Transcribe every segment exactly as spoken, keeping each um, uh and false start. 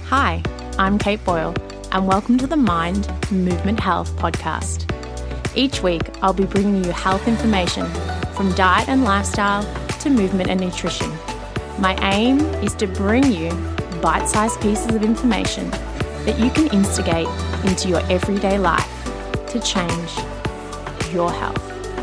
Hi, I'm Kate Boyle, and welcome to the Mind Movement Health podcast. Each week, I'll be bringing you health information from diet and lifestyle to movement and nutrition. My aim is to bring you bite-sized pieces of information that you can instigate into your everyday life to change your health.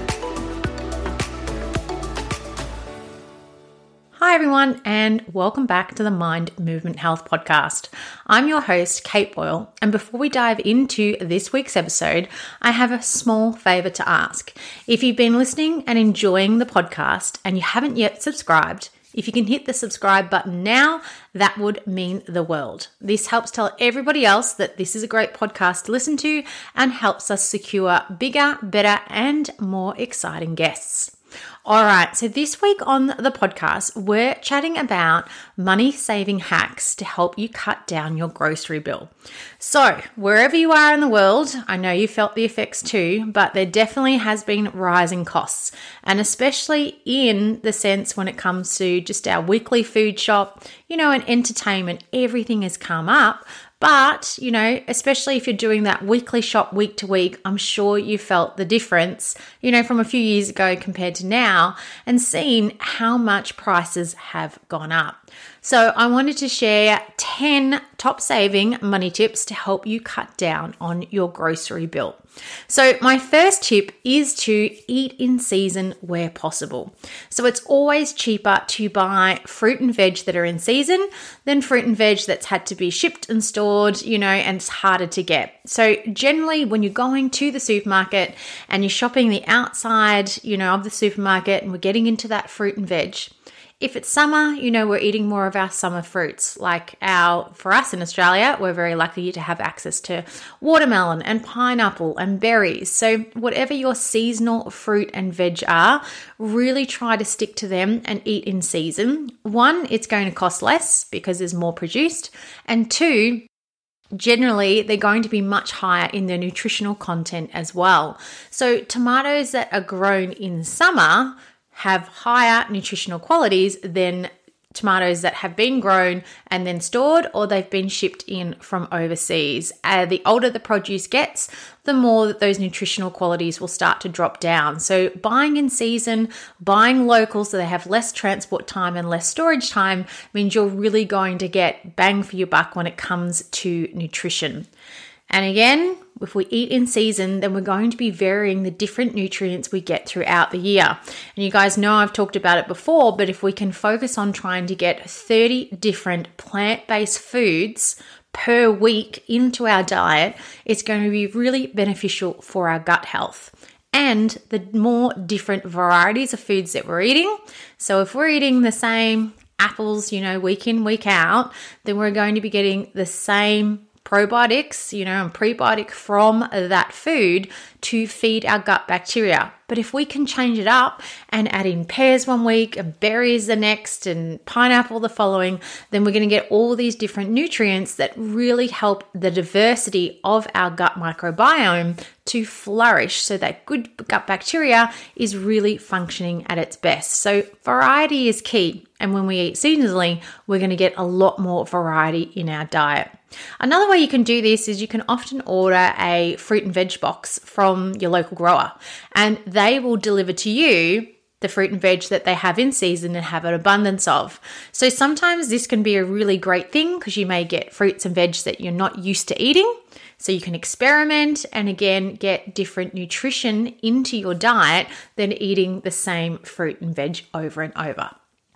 Hi everyone, and welcome back to the Mind Movement Health podcast. I'm your host, Kate Boyle, and before we dive into this week's episode, I have a small favor to ask. If you've been listening and enjoying the podcast and you haven't yet subscribed, if you can hit the subscribe button now, that would mean the world. This helps tell everybody else that this is a great podcast to listen to and helps us secure bigger, better, and more exciting guests. All right, so this week on the podcast, we're chatting about money-saving hacks to help you cut down your grocery bill. So wherever you are in the world, I know you felt the effects too, but there definitely has been rising costs, and especially in the sense when it comes to just our weekly food shop, you know, and entertainment, everything has come up. But, you know, especially if you're doing that weekly shop week to week, I'm sure you felt the difference, you know, from a few years ago compared to now and seen how much prices have gone up. So I wanted to share ten top saving money tips to help you cut down on your grocery bill. So my first tip is to eat in season where possible. So it's always cheaper to buy fruit and veg that are in season than fruit and veg that's had to be shipped and stored, you know, and it's harder to get. So generally when you're going to the supermarket and you're shopping the outside, you know, of the supermarket and we're getting into that fruit and veg, if it's summer, you know, we're eating more of our summer fruits. Like our, for us in Australia, we're very lucky to have access to watermelon and pineapple and berries. So whatever your seasonal fruit and veg are, really try to stick to them and eat in season. One, it's going to cost less because there's more produced. And two, generally, they're going to be much higher in their nutritional content as well. So tomatoes that are grown in summer have higher nutritional qualities than tomatoes that have been grown and then stored or they've been shipped in from overseas. Uh, the older the produce gets, the more that those nutritional qualities will start to drop down. So buying in season, buying local so they have less transport time and less storage time means you're really going to get bang for your buck when it comes to nutrition. And again, if we eat in season, then we're going to be varying the different nutrients we get throughout the year. And you guys know I've talked about it before, but if we can focus on trying to get thirty different plant-based foods per week into our diet, it's going to be really beneficial for our gut health. And the more different varieties of foods that we're eating. So if we're eating the same apples, you know, week in, week out, then we're going to be getting the same probiotics, you know, and prebiotic from that food to feed our gut bacteria. But if we can change it up and add in pears one week and berries the next and pineapple the following, then we're going to get all these different nutrients that really help the diversity of our gut microbiome to flourish so that good gut bacteria is really functioning at its best. So variety is key. And when we eat seasonally, we're going to get a lot more variety in our diet. Another way you can do this is you can often order a fruit and veg box from your local grower, and they will deliver to you the fruit and veg that they have in season and have an abundance of. So sometimes this can be a really great thing because you may get fruits and veg that you're not used to eating. So you can experiment and again get different nutrition into your diet than eating the same fruit and veg over and over.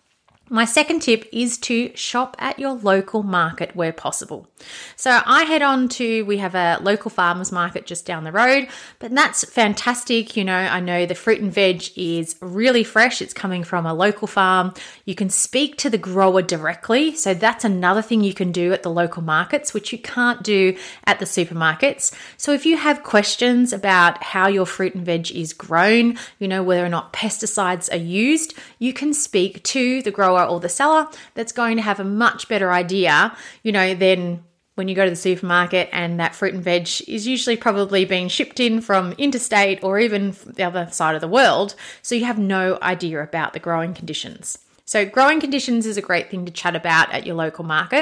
My second tip is to shop at your local market where possible. So I head on to, we have a local farmers market just down the road, but that's fantastic. You know, I know the fruit and veg is really fresh. It's coming from a local farm. You can speak to the grower directly. So that's another thing you can do at the local markets, which you can't do at the supermarkets. So if you have questions about how your fruit and veg is grown, you know, whether or not pesticides are used, you can speak to the grower or the seller that's going to have a much better idea, you know, than when you go to the supermarket and that fruit and veg is usually probably being shipped in from interstate or even the other side of the world. So you have no idea about the growing conditions. So growing conditions is a great thing to chat about at your local market.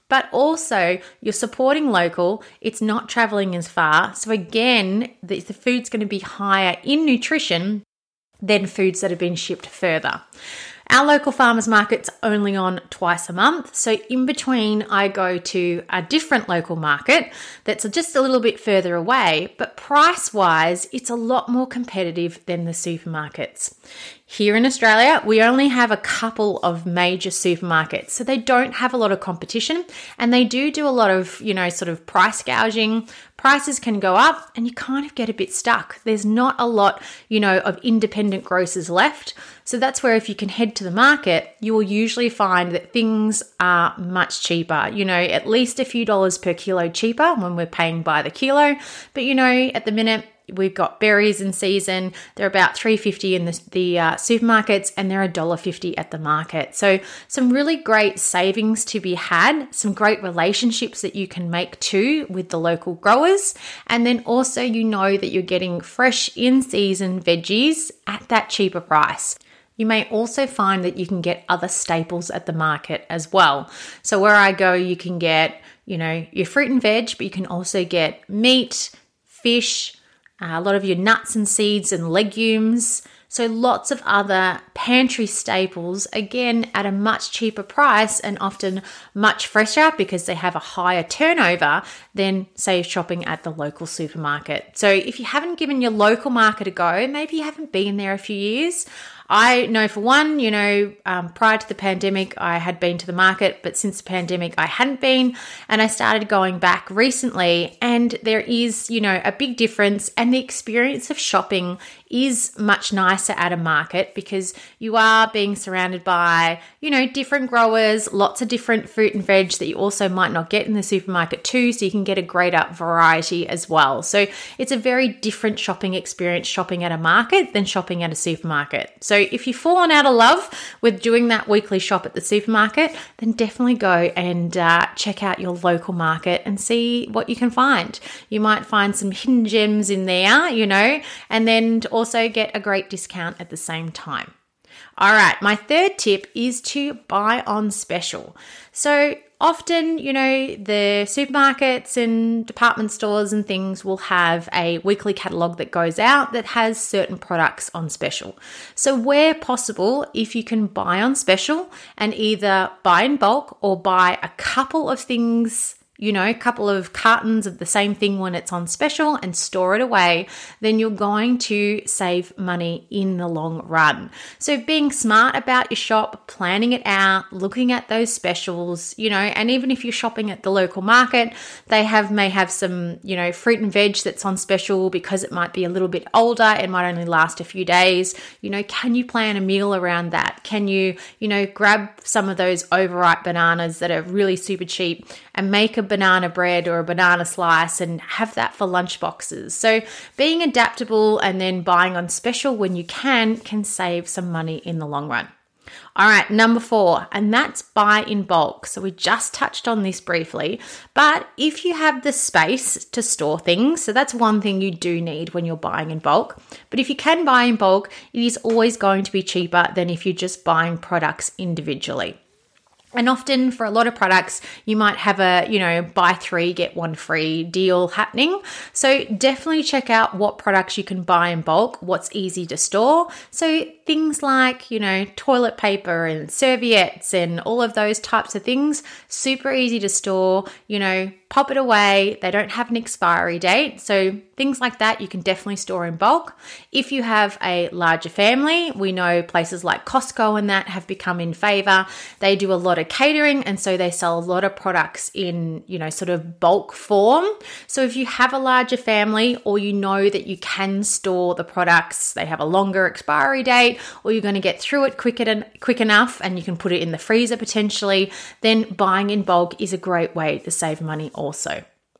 But also, you're supporting local, it's not traveling as far. So again, the, the food's going to be higher in nutrition than foods that have been shipped further. Our local farmers market's only on twice a month. So in between, I go to a different local market that's just a little bit further away, but price-wise, it's a lot more competitive than the supermarkets. Here in Australia, we only have a couple of major supermarkets, so they don't have a lot of competition, and they do do a lot of, you know, sort of price gouging. Prices can go up and you kind of get a bit stuck. There's not a lot, you know, of independent grocers left. So that's where if you can head to the market, you will usually find that things are much cheaper, you know, at least a few dollars per kilo cheaper when we're paying by the kilo. But, you know, at the minute, we've got berries in season. They're about three dollars fifty in the, the uh, supermarkets, and they're one dollar fifty at the market. So some really great savings to be had, some great relationships that you can make too with the local growers. And then also you know that you're getting fresh in-season veggies at that cheaper price. You may also find that you can get other staples at the market as well. So where I go, you can get, you know, your fruit and veg, but you can also get meat, fish, Uh, a lot of your nuts and seeds and legumes. So lots of other pantry staples, again, at a much cheaper price and often much fresher because they have a higher turnover than, say, shopping at the local supermarket. So if you haven't given your local market a go, maybe you haven't been there a few years. I know for one, you know, um, prior to the pandemic, I had been to the market, but since the pandemic, I hadn't been, and I started going back recently, and there is, you know, a big difference, and the experience of shopping is much nicer at a market because you are being surrounded by, you know, different growers, lots of different fruit and veg that you also might not get in the supermarket too, so you can get a greater variety as well. So it's a very different shopping experience shopping at a market than shopping at a supermarket. So if you've fallen out of love with doing that weekly shop at the supermarket, then definitely go and uh, check out your local market and see what you can find. You might find some hidden gems in there, you know, and then also get a great discount at the same time. All right, my third tip is to buy on special. So often, you know, the supermarkets and department stores and things will have a weekly catalogue that goes out that has certain products on special. So where possible, if you can buy on special and either buy in bulk or buy a couple of things, you know, a couple of cartons of the same thing when it's on special and store it away, then you're going to save money in the long run. So being smart about your shop, planning it out, looking at those specials, you know, and even if you're shopping at the local market, they have may have some, you know, fruit and veg that's on special because it might be a little bit older, it might only last a few days. You know, can you plan a meal around that? Can you, you know, grab some of those overripe bananas that are really super cheap and make a banana bread or a banana slice and have that for lunch boxes. So being adaptable and then buying on special when you can can save some money in the long run. All right, number four, and that's buy in bulk. So we just touched on this briefly, but if you have the space to store things, so that's one thing you do need when you're buying in bulk. But if you can buy in bulk, it is always going to be cheaper than if you're just buying products individually. And often for a lot of products, you might have a, you know, buy three, get one free deal happening. So definitely check out what products you can buy in bulk, what's easy to store. So things like, you know, toilet paper and serviettes and all of those types of things, super easy to store, you know, pop it away. They don't have an expiry date. So things like that you can definitely store in bulk. If you have a larger family, we know places like Costco and that have become in favor. They do a lot of catering, and so they sell a lot of products in, you know, sort of bulk form. So if you have a larger family or you know that you can store the products, they have a longer expiry date, or you're going to get through it quick, and, quick enough and you can put it in the freezer potentially, then buying in bulk is a great way to save money also.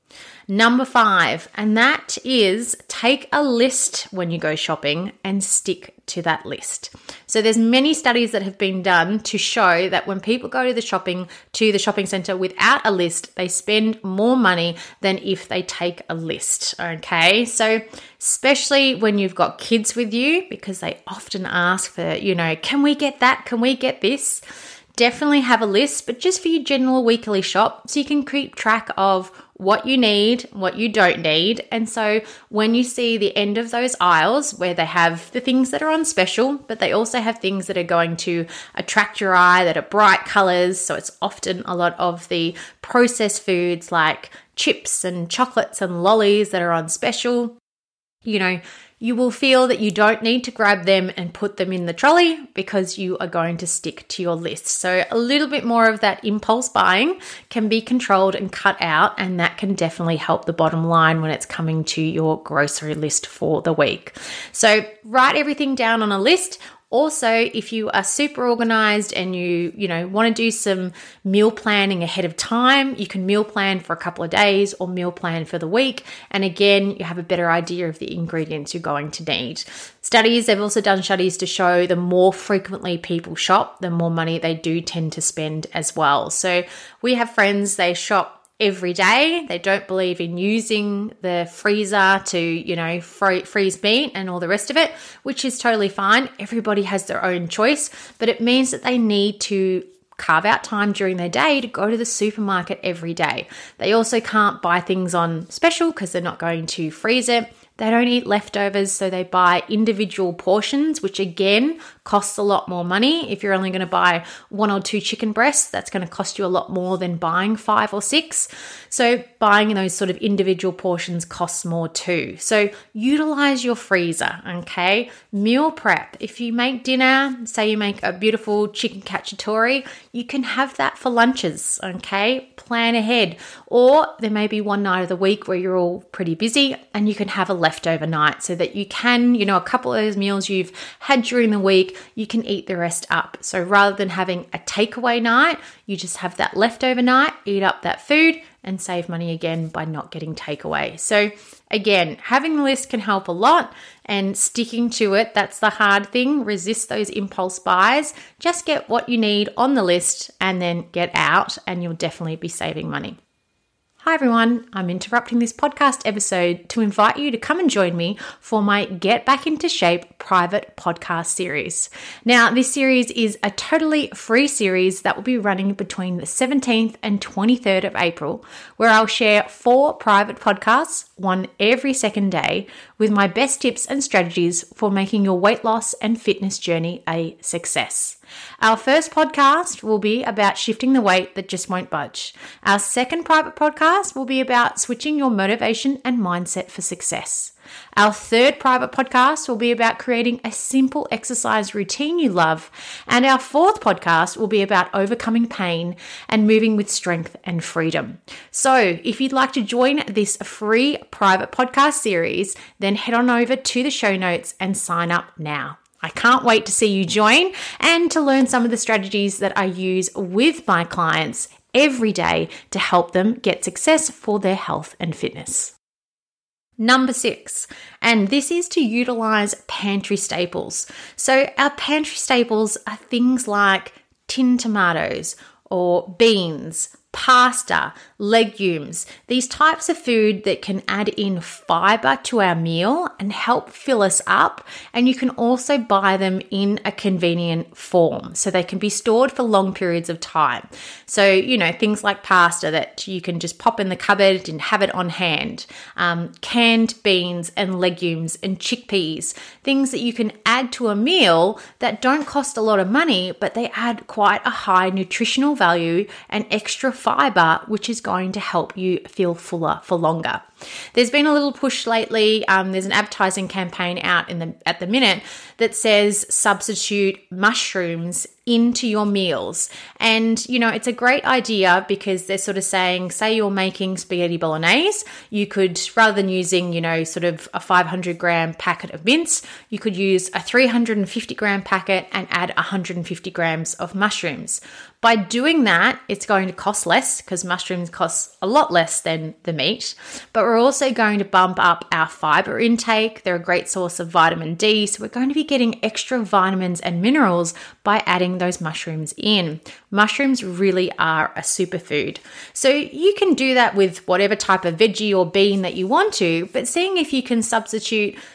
Number five, and that is take a list when you go shopping and stick to that list. So there's many studies that have been done to show that when people go to the shopping to the shopping center without a list, they spend more money than if they take a list. Okay, so especially when you've got kids with you, because they often ask for, you know, can we get that? Can we get this? definitely have a list, but just for your general weekly shop, so you can keep track of what you need, what you don't need. And so when you see the end of those aisles where they have the things that are on special, but they also have things that are going to attract your eye, that are bright colors. So it's often a lot of the processed foods like chips and chocolates and lollies that are on special. You know, you will feel that you don't need to grab them and put them in the trolley because you are going to stick to your list. So a little bit more of that impulse buying can be controlled and cut out, and that can definitely help the bottom line when it's coming to your grocery list for the week. So write everything down on a list. Also, if you are super organized and you, you know, want to do some meal planning ahead of time, you can meal plan for a couple of days or meal plan for the week. And again, you have a better idea of the ingredients you're going to need. Studies, they've also done studies to show the more frequently people shop, the more money they do tend to spend as well. So we have friends, they shop every day. They don't believe in using the freezer to, you know, fr- freeze meat and all the rest of it, which is totally fine. Everybody has their own choice, but it means that they need to carve out time during their day to go to the supermarket every day. They also can't buy things on special because they're not going to freeze it. They don't eat leftovers, so they buy individual portions, which again costs a lot more money. If you're only going to buy one or two chicken breasts, that's going to cost you a lot more than buying five or six. So buying those sort of individual portions costs more too. So utilize your freezer, okay? Meal prep. If you make dinner, say you make a beautiful chicken cacciatore, you can have that for lunches, okay? Plan ahead. Or there may be one night of the week where you're all pretty busy and you can have a leftover night so that you can, you know, a couple of those meals you've had during the week, you can eat the rest up. So rather than having a takeaway night, you just have that leftover night, eat up that food and save money again by not getting takeaway. So again, having the list can help a lot, and sticking to it, that's the hard thing. Resist those impulse buys. Just get what you need on the list and then get out, and you'll definitely be saving money. Hi everyone, I'm interrupting this podcast episode to invite you to come and join me for my Get Back Into Shape private podcast series. Now, this series is a totally free series that will be running between the seventeenth and twenty-third of April, where I'll share four private podcasts, one every second day, with my best tips and strategies for making your weight loss and fitness journey a success. Our first podcast will be about shifting the weight that just won't budge. Our second private podcast will be about switching your motivation and mindset for success. Our third private podcast will be about creating a simple exercise routine you love. And our fourth podcast will be about overcoming pain and moving with strength and freedom. So if you'd like to join this free private podcast series, then head on over to the show notes and sign up now. I can't wait to see you join and to learn some of the strategies that I use with my clients every day to help them get success for their health and fitness. Number six, and this is to utilize pantry staples. So our pantry staples are things like tin tomatoes or beans, pasta, legumes, these types of food that can add in fiber to our meal and help fill us up. And you can also buy them in a convenient form so they can be stored for long periods of time. So, you know, things like pasta that you can just pop in the cupboard and have it on hand, um, canned beans and legumes and chickpeas, things that you can add to a meal that don't cost a lot of money, but they add quite a high nutritional value and extra fiber, which is going to help you feel fuller for longer. There's been a little push lately. Um, there's an advertising campaign out in the at the minute that says substitute mushrooms into your meals. And, you know, it's a great idea because they're sort of saying, say you're making spaghetti bolognese, you could, rather than using, you know, sort of a five hundred gram packet of mince, you could use a three hundred fifty gram packet and add one hundred fifty grams of mushrooms. By doing that, it's going to cost less because mushrooms cost a lot less than the meat, but we're also going to bump up our fiber intake. They're a great source of vitamin D, so we're going to be getting extra vitamins and minerals by adding those mushrooms in. Mushrooms really are a superfood. So you can do that with whatever type of veggie or bean that you want to, but seeing if you can substitute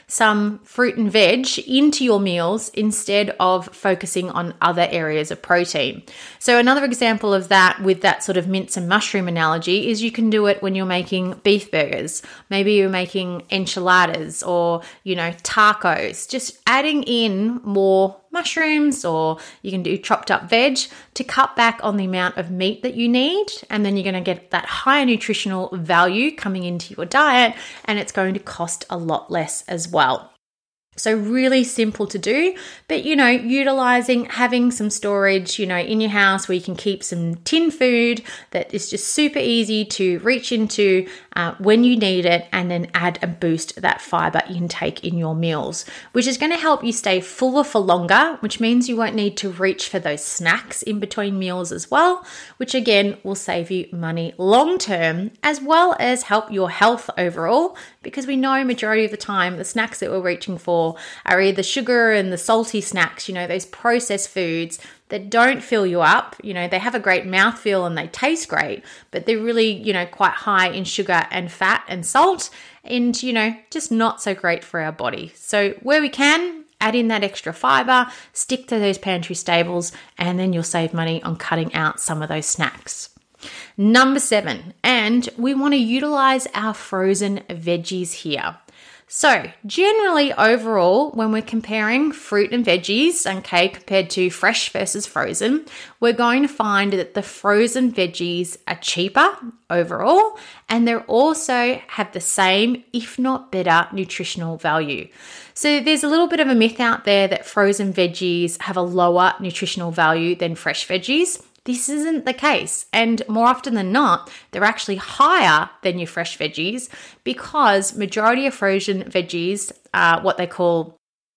some fruit and veg into your meals instead of focusing on other areas of protein. So another example of that with that sort of mince and mushroom analogy is you can do it when you're making beef burgers. Maybe you're making enchiladas or, you know, tacos, just adding in more mushrooms, or you can do chopped up veg to cut back on the amount of meat that you need. And then you're going to get that higher nutritional value coming into your diet, and it's going to cost a lot less as well. So really simple to do, but, you know, utilizing having some storage, you know, in your house where you can keep some tin food that is just super easy to reach into uh, when you need it, and then add and boost that fiber intake in your meals, which is going to help you stay fuller for longer, which means you won't need to reach for those snacks in between meals as well, which again will save you money long term, as well as help your health overall, because we know majority of the time the snacks that we're reaching for are either sugar and the salty snacks, you know, those processed foods that don't fill you up. You know, they have a great mouthfeel and they taste great, but they're really, you know, quite high in sugar and fat and salt, and, you know, just not so great for our body. So where we can, add in that extra fiber, stick to those pantry staples, and then you'll save money on cutting out some of those snacks. Number seven, and we want to utilize our frozen veggies here. So generally overall, when we're comparing fruit and veggies, okay, compared to fresh versus frozen, we're going to find that the frozen veggies are cheaper overall, and they also have the same, if not better, nutritional value. So there's a little bit of a myth out there that frozen veggies have a lower nutritional value than fresh veggies. This isn't the case, and more often than not, they're actually higher than your fresh veggies, because majority of frozen veggies are what they call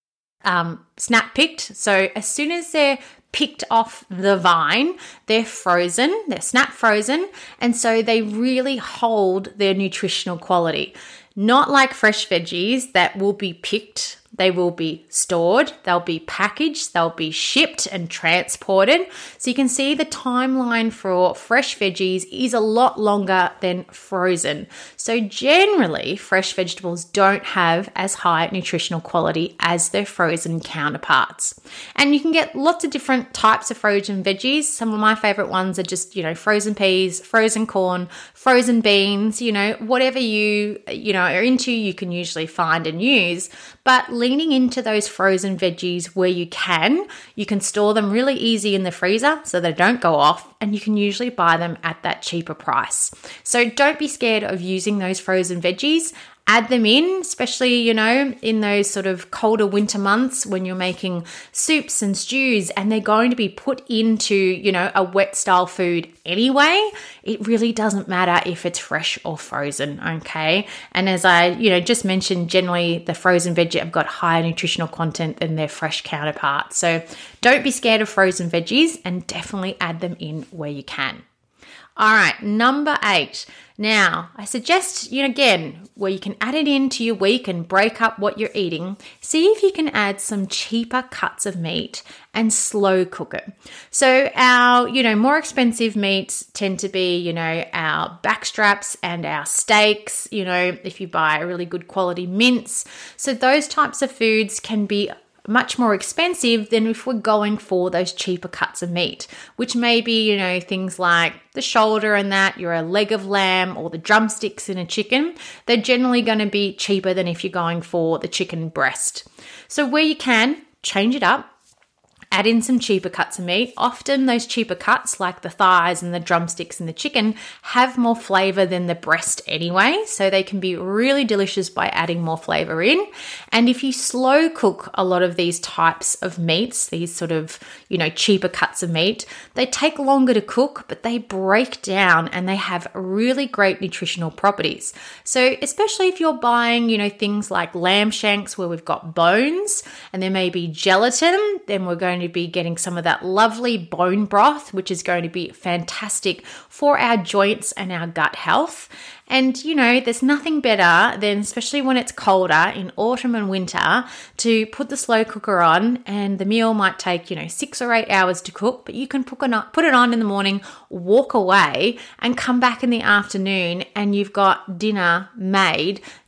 um, snap picked. So as soon as they're picked off the vine, they're frozen, they're snap frozen, and so they really hold their nutritional quality. Not like fresh veggies that will be picked. They will be stored, they'll be packaged, they'll be shipped and transported. So you can see the timeline for fresh veggies is a lot longer than frozen. So generally, fresh vegetables don't have as high nutritional quality as their frozen counterparts. And you can get lots of different types of frozen veggies. Some of my favorite ones are just, you know, frozen peas, frozen corn, frozen beans, you know, whatever you, you know, are into, you can usually find and use. But leaning into those frozen veggies where you can, you can store them really easy in the freezer so they don't go off, and you can usually buy them at that cheaper price. So don't be scared of using those frozen veggies. Add them in, especially, you know, in those sort of colder winter months when you're making soups and stews, and they're going to be put into, you know, a wet style food anyway. It really doesn't matter if it's fresh or frozen, okay? And as I, you know, just mentioned, generally the frozen veggie have got higher nutritional content than their fresh counterparts. So don't be scared of frozen veggies, and definitely add them in where you can. All right, number eight. Now, I suggest, you know, again, where you can add it into your week and break up what you're eating, see if you can add some cheaper cuts of meat and slow cook it. So our, you know, more expensive meats tend to be, you know, our backstraps and our steaks, you know, if you buy a really good quality mince. So those types of foods can be much more expensive than if we're going for those cheaper cuts of meat, which may be, you know, things like the shoulder and that, you're a leg of lamb, or the drumsticks in a chicken. They're generally going to be cheaper than if you're going for the chicken breast. So where you can, change it up. Add in some cheaper cuts of meat. Often those cheaper cuts, like the thighs and the drumsticks and the chicken, have more flavor than the breast anyway, so they can be really delicious by adding more flavor in. And if you slow cook a lot of these types of meats, these sort of, you know, cheaper cuts of meat, they take longer to cook, but they break down and they have really great nutritional properties. So especially if you're buying, you know, things like lamb shanks where we've got bones and there may be gelatin, then we're going to be getting some of that lovely bone broth, which is going to be fantastic for our joints and our gut health. And, you know, there's nothing better than, especially when it's colder in autumn and winter, to put the slow cooker on, and the meal might take, you know, six or eight hours to cook, but you can put it on in the morning, walk away and come back in the afternoon, and you've got dinner made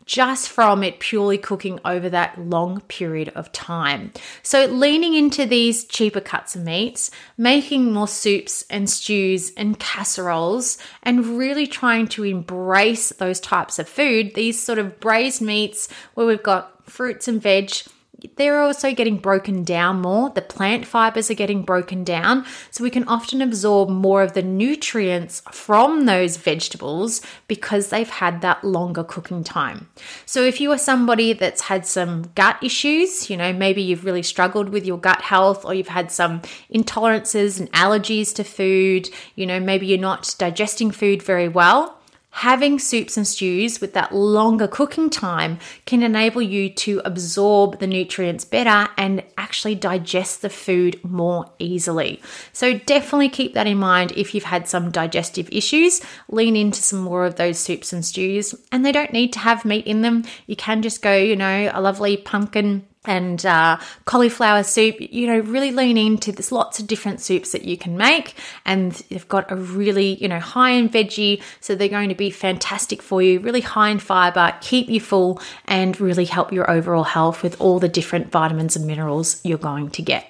just from it purely cooking over that long period of time. So leaning into these cheaper cuts of meats, making more soups and stews and casseroles, and really trying to embrace those types of food, these sort of braised meats where we've got fruits and veg, they're also getting broken down more. The plant fibers are getting broken down, so we can often absorb more of the nutrients from those vegetables because they've had that longer cooking time. So if you are somebody that's had some gut issues, you know, maybe you've really struggled with your gut health, or you've had some intolerances and allergies to food, you know, maybe you're not digesting food very well, having soups and stews with that longer cooking time can enable you to absorb the nutrients better and actually digest the food more easily. So definitely keep that in mind if you've had some digestive issues. Lean into some more of those soups and stews, and they don't need to have meat in them. You can just go, you know, a lovely pumpkin and uh, cauliflower soup. You know, really lean into, there's lots of different soups that you can make, and they've got a really, you know, high in veggie, so they're going to be fantastic for you, really high in fiber, keep you full, and really help your overall health with all the different vitamins and minerals you're going to get.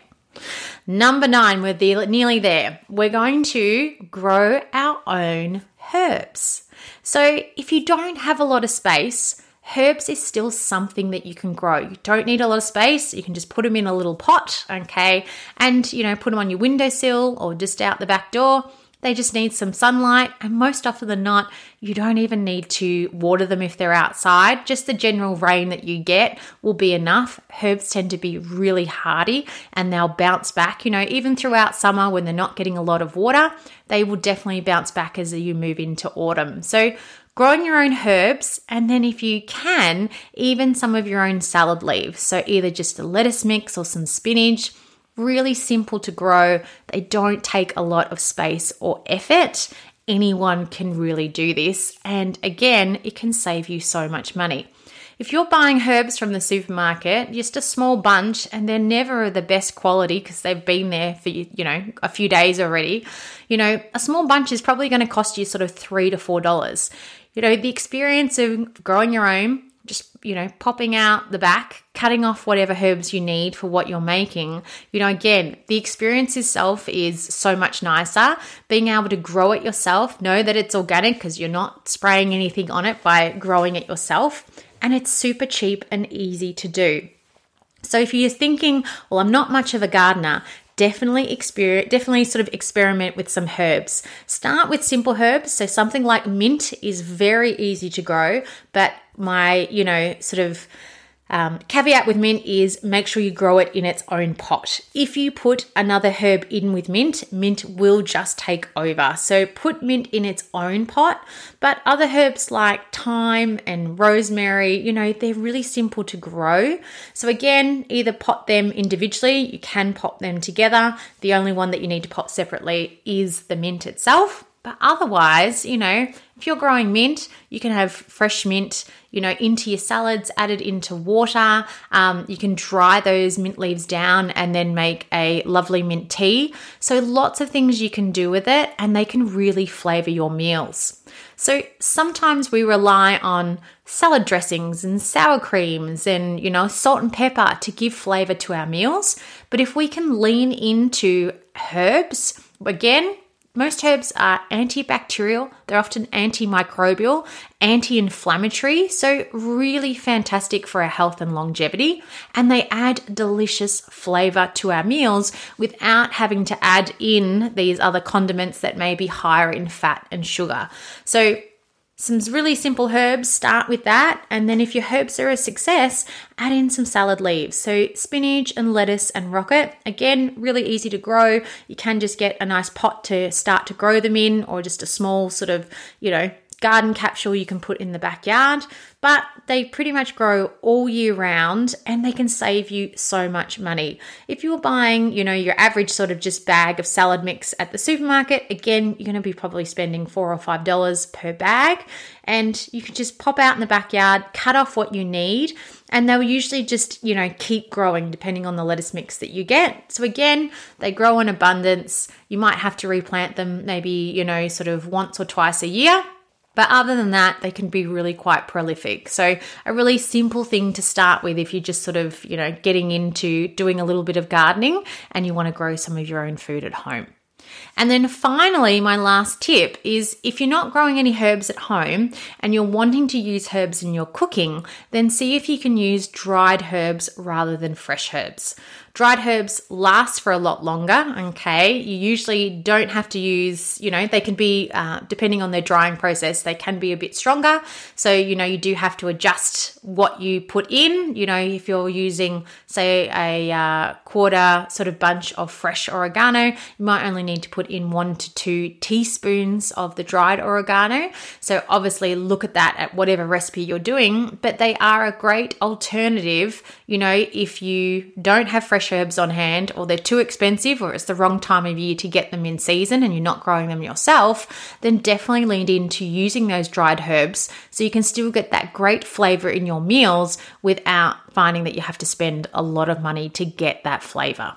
Number nine, we're the, nearly there. We're going to grow our own herbs. So if you don't have a lot of space, herbs is still something that you can grow. You don't need a lot of space. You can just put them in a little pot, okay? And, you know, put them on your windowsill or just out the back door. They just need some sunlight, and most often than not, you don't even need to water them if they're outside. Just the general rain that you get will be enough. Herbs tend to be really hardy, and they'll bounce back, you know, even throughout summer when they're not getting a lot of water, they will definitely bounce back as you move into autumn. So growing your own herbs, and then if you can, even some of your own salad leaves. So either just a lettuce mix or some spinach. Really simple to grow. They don't take a lot of space or effort. Anyone can really do this. And again, it can save you so much money. If you're buying herbs from the supermarket, just a small bunch, and they're never the best quality because they've been there for, you know, a few days already, you know, a small bunch is probably going to cost you sort of three to four dollars. You know, the experience of growing your own, just, you know, popping out the back, cutting off whatever herbs you need for what you're making. You know, again, the experience itself is so much nicer. Being able to grow it yourself, know that it's organic because you're not spraying anything on it by growing it yourself. And it's super cheap and easy to do. So if you're thinking, well, I'm not much of a gardener, definitely experience, definitely sort of experiment with some herbs. Start with simple herbs. So something like mint is very easy to grow, but my, you know, sort of Um, caveat with mint is make sure you grow it in its own pot. If you put another herb in with mint, mint will just take over. So put mint in its own pot, but other herbs like thyme and rosemary, you know, they're really simple to grow. So again, either pot them individually, you can pot them together. The only one that you need to pot separately is the mint itself. But otherwise, you know, if you're growing mint, you can have fresh mint, you know, into your salads, added into water. Um, you can dry those mint leaves down and then make a lovely mint tea. So lots of things you can do with it, and they can really flavor your meals. So sometimes we rely on salad dressings and sour creams and, you know, salt and pepper to give flavor to our meals. But if we can lean into herbs, again, most herbs are antibacterial, they're often antimicrobial, anti-inflammatory, so really fantastic for our health and longevity, and they add delicious flavor to our meals without having to add in these other condiments that may be higher in fat and sugar. So some really simple herbs, start with that. And then if your herbs are a success, add in some salad leaves. So spinach and lettuce and rocket, again, really easy to grow. You can just get a nice pot to start to grow them in, or just a small sort of, you know, garden capsule you can put in the backyard, but they pretty much grow all year round and they can save you so much money. If you're buying, you know, your average sort of just bag of salad mix at the supermarket, again, you're going to be probably spending four or five dollars per bag, and you can just pop out in the backyard, cut off what you need, and they'll usually just, you know, keep growing depending on the lettuce mix that you get. So again, they grow in abundance. You might have to replant them maybe, you know, sort of once or twice a year. But other than that, they can be really quite prolific. So a really simple thing to start with if you're just sort of, you know, getting into doing a little bit of gardening and you want to grow some of your own food at home. And then finally, my last tip is if you're not growing any herbs at home and you're wanting to use herbs in your cooking, then see if you can use dried herbs rather than fresh herbs. Dried herbs last for a lot longer, okay? You usually don't have to use, you know, they can be, uh, depending on their drying process, they can be a bit stronger. So, you know, you do have to adjust what you put in. You know, if you're using, say, a uh, quarter sort of bunch of fresh oregano, you might only need to put in one to two teaspoons of the dried oregano. So obviously look at that at whatever recipe you're doing, but they are a great alternative, you know, if you don't have fresh herbs on hand or they're too expensive or it's the wrong time of year to get them in season and you're not growing them yourself, then definitely lean into using those dried herbs so you can still get that great flavor in your meals without finding that you have to spend a lot of money to get that flavor.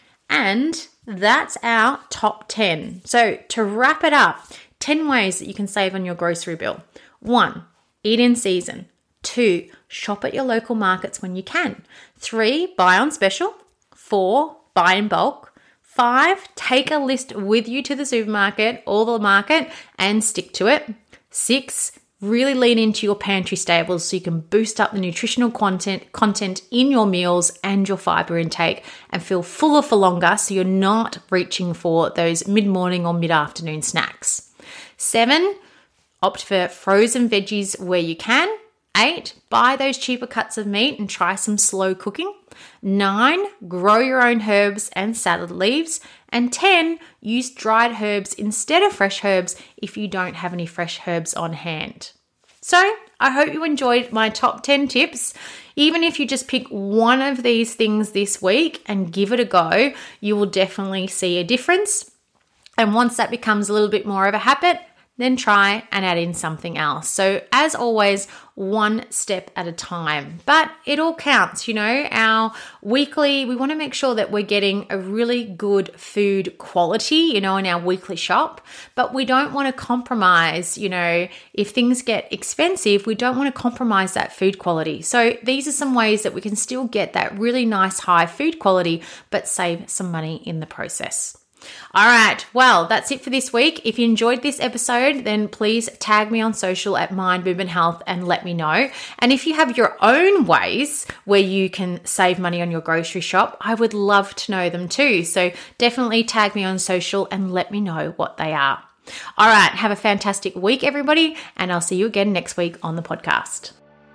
And that's our top ten. So to wrap it up, ten ways that you can save on your grocery bill. One, eat in season. Two, shop at your local markets when you can. Three, buy on special. Four, buy in bulk. Five, take a list with you to the supermarket or the market and stick to it. Six, really lean into your pantry staples so you can boost up the nutritional content content in your meals and your fiber intake and feel fuller for longer so you're not reaching for those mid-morning or mid-afternoon snacks. Seven, opt for frozen veggies where you can. Eight, buy those cheaper cuts of meat and try some slow cooking. Nine, grow your own herbs and salad leaves. And ten, use dried herbs instead of fresh herbs if you don't have any fresh herbs on hand. So I hope you enjoyed my top ten tips. Even if you just pick one of these things this week and give it a go, you will definitely see a difference. And once that becomes a little bit more of a habit, then try and add in something else. So as always, one step at a time, but it all counts. You know, our weekly, we want to make sure that we're getting a really good food quality, you know, in our weekly shop, but we don't want to compromise, you know, if things get expensive, we don't want to compromise that food quality. So these are some ways that we can still get that really nice high food quality, but save some money in the process. All right, well, that's it for this week. If you enjoyed this episode, then please tag me on social at Mind Movement Health and let me know. And if you have your own ways where you can save money on your grocery shop, I would love to know them too. So definitely tag me on social and let me know what they are. All right, have a fantastic week, everybody, and I'll see you again next week on the podcast.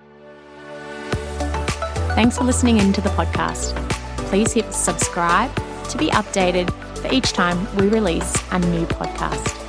Thanks for listening into the podcast. Please hit subscribe to be updated for each time we release a new podcast.